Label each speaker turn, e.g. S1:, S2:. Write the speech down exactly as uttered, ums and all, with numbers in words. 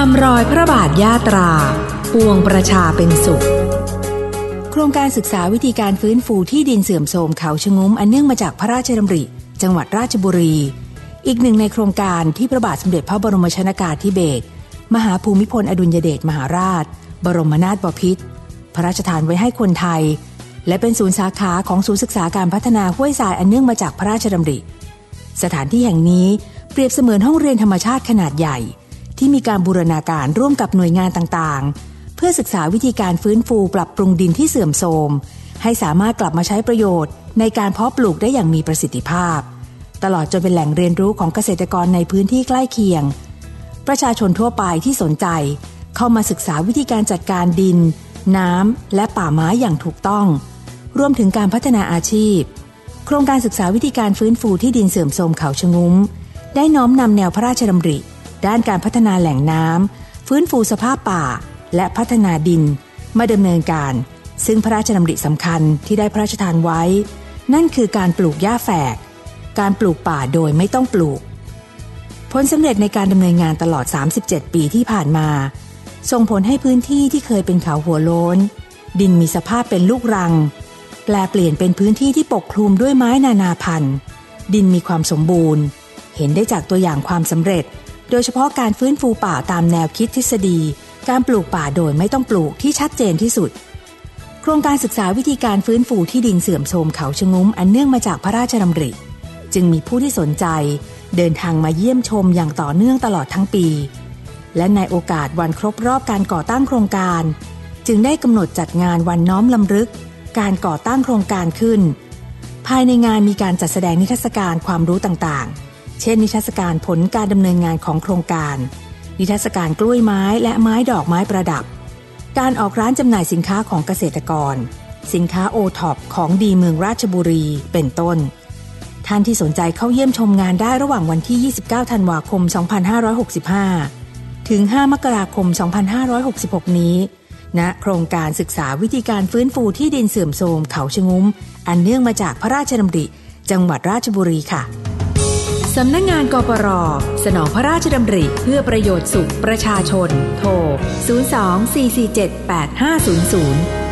S1: ามรอยพระบาทยาตราปวงประชาเป็นสุขโครงการศึกษาวิธีการฟื้นฟูที่ดินเสื่อมโทรมเขาชะงุ้มอันเนื่องมาจากพระราชดำริจังหวัดราชบุรีอีกหนึ่งในโครงการที่พระบาทสมเด็จพระบรมชนกาธิเบศรมหาภูมิพลอดุลยเดชมหาราชบรมนาถบพิตรพระราชทานไว้ให้คนไทยและเป็นศูนย์สาขาของศูนย์ศึกษาการพัฒนาห้วยทรายอันเนื่องมาจากพระราชดำริสถานที่แห่งนี้เปรียบเสมือนห้องเรียนธรรมชาติขนาดใหญ่ที่มีการบูรณาการร่วมกับหน่วยงานต่างๆเพื่อศึกษาวิธีการฟื้นฟูปรับปรุงดินที่เสื่อมโทรมให้สามารถกลับมาใช้ประโยชน์ในการเพาะปลูกได้อย่างมีประสิทธิภาพตลอดจนเป็นแหล่งเรียนรู้ของเกษตรกรในพื้นที่ใกล้เคียงประชาชนทั่วไปที่สนใจเข้ามาศึกษาวิธีการจัดการดินน้ำและป่าไม้อย่างถูกต้องรวมถึงการพัฒนาอาชีพโครงการศึกษาวิธีการฟื้นฟูที่ดินเสื่อมโทรมเขาชะงุ้มได้น้อมนำแนวพระราชดำริด้านการพัฒนาแหล่งน้ำฟื้นฟูสภาพป่าและพัฒนาดินมาดำเนินการซึ่งพระราชดำริสำคัญที่ได้พระราชทานไว้นั่นคือการปลูกหญ้าแฝกการปลูกป่าโดยไม่ต้องปลูกผลสำเร็จในการดำเนินงานตลอดสามสิบเจ็ดปีที่ผ่านมาส่งผลให้พื้นที่ที่เคยเป็นเขาหัวโล้นดินมีสภาพเป็นลูกรังแปลเปลี่ยนเป็นพื้นที่ที่ปกคลุมด้วยไม้นานาพันธุ์ดินมีความสมบูรณ์เห็นได้จากตัวอย่างความสำเร็จโดยเฉพาะการฟื้นฟูป่าตามแนวคิดทฤษฎีการปลูกป่าโดยไม่ต้องปลูกที่ชัดเจนที่สุดโครงการศึกษาวิธีการฟื้นฟูที่ดินเสื่อมโทรมเขาชะงุ้มอันเนื่องมาจากพระราชดำริจึงมีผู้ที่สนใจเดินทางมาเยี่ยมชมอย่างต่อเนื่องตลอดทั้งปีและในโอกาสวันครบรอบการก่อตั้งโครงการจึงได้กำหนดจัดงานวันน้อมรำลึกการก่อตั้งโครงการขึ้นภายในงานมีการจัดแสดงนิทรรศการความรู้ต่างๆเช่นนิทรรศการผลการดำเนินงานของโครงการนิทรรศการกล้วยไม้และไม้ดอกไม้ประดับการออกร้านจำหน่ายสินค้าของเกษตรกรสินค้าโอท็อปของดีเมืองราชบุรีเป็นต้นท่านที่สนใจเข้าเยี่ยมชมงานได้ระหว่างวันที่ยี่สิบเก้าธันวาคมสองพันห้าร้อยหกสิบห้าถึงห้ามกราคมสองพันห้าร้อยหกสิบหกนี้ณโครงการศึกษาวิธีการฟื้นฟูที่ดินเสื่อมโทรมเขาชะงุ้มอันเนื่องมาจากพระราชดำริจังหวัดราชบุรีค่ะสำนักงานกปร.สนองพระราชดำริเพื่อประโยชน์สุขประชาชนโทรศูนย์ สอง สี่ สี่ เจ็ด แปด ห้า ศูนย์ ศูนย์